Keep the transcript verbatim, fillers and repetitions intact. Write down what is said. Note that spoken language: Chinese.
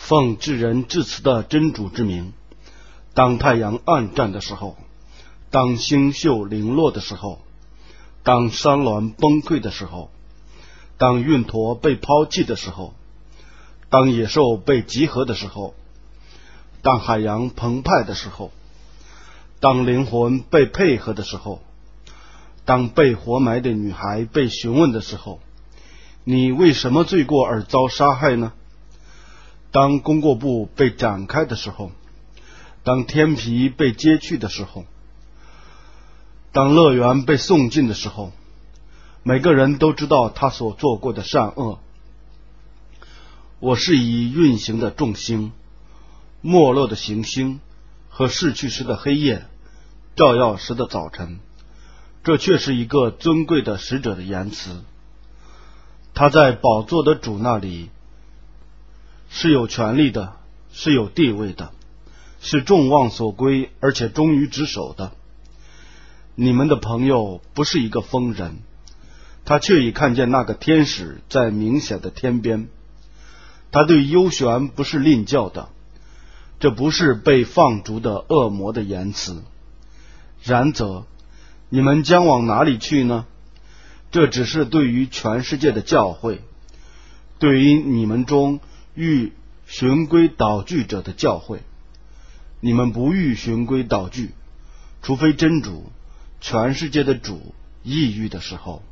奉至仁至慈的真主之名，当太阳暗淡的时候，当星宿零落的时候，当山峦崩溃的时候，当运驼被抛弃的时候，当野兽被集合的时候，当海洋澎湃的时候，当灵魂被配合的时候，当被活埋的女孩被询问的时候，你为什么罪过而遭杀害呢？当功过簿被展开的时候，当天皮被揭去的时候，当乐园被送进的时候，每个人都知道他所做过的善恶。我是以运行的众星、没落的行星和逝去时的黑夜，照耀时的早晨，这却是一个尊贵的使者的言辞。他在宝座的主那里是有权力的，是有地位的，是众望所归，而且忠于职守的。你们的朋友不是一个疯人，他却已看见那个天使在明显的天边。他对幽玄不是吝教的，这不是被放逐的恶魔的言辞。然则你们将往哪里去呢？这只是对于全世界的教诲，对于你们中欲循规蹈矩者的教诲。你们不欲循规蹈矩，除非真主全世界的主抑郁的时候。